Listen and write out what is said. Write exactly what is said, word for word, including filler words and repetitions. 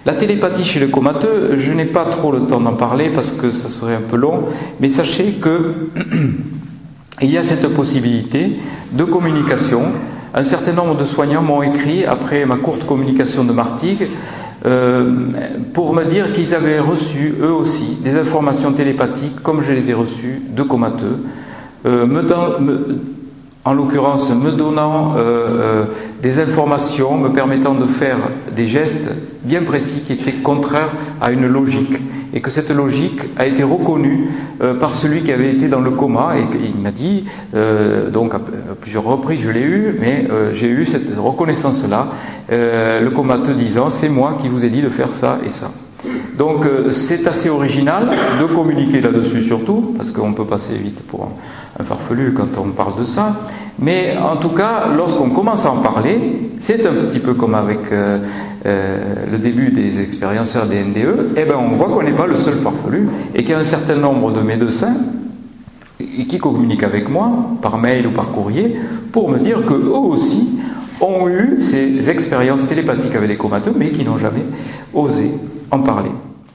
La télépathie chez le comateux, je n'ai pas trop le temps d'en parler parce que ça serait un peu long, mais sachez que il y a cette possibilité de communication. Un certain nombre de soignants m'ont écrit, après ma courte communication de Martigues, euh, pour me dire qu'ils avaient reçu, eux aussi, des informations télépathiques, comme je les ai reçues, de comateux, euh, me don- me, en l'occurrence me donnant euh, euh, des informations, me permettant de faire des gestes bien précis qui étaient contraires à une logique. Et que cette logique a été reconnue euh, par celui qui avait été dans le coma, et il m'a dit, euh, donc à, à plusieurs reprises je l'ai eu, mais euh, j'ai eu cette reconnaissance-là, euh, le comateux disant, c'est moi qui vous ai dit de faire ça et ça. Donc euh, c'est assez original de communiquer là-dessus surtout, parce qu'on peut passer vite pour un, un farfelu quand on parle de ça, mais en tout cas, lorsqu'on commence à en parler, c'est un petit peu comme avec euh, euh, le début des expérienceurs des N D E, eh ben on voit qu'on n'est pas le seul farfelu, et qu'il y a un certain nombre de médecins qui communiquent avec moi, par mail ou par courrier, pour me dire qu'eux aussi ont eu ces expériences télépathiques avec les comateux, mais qui n'ont jamais osé en parler.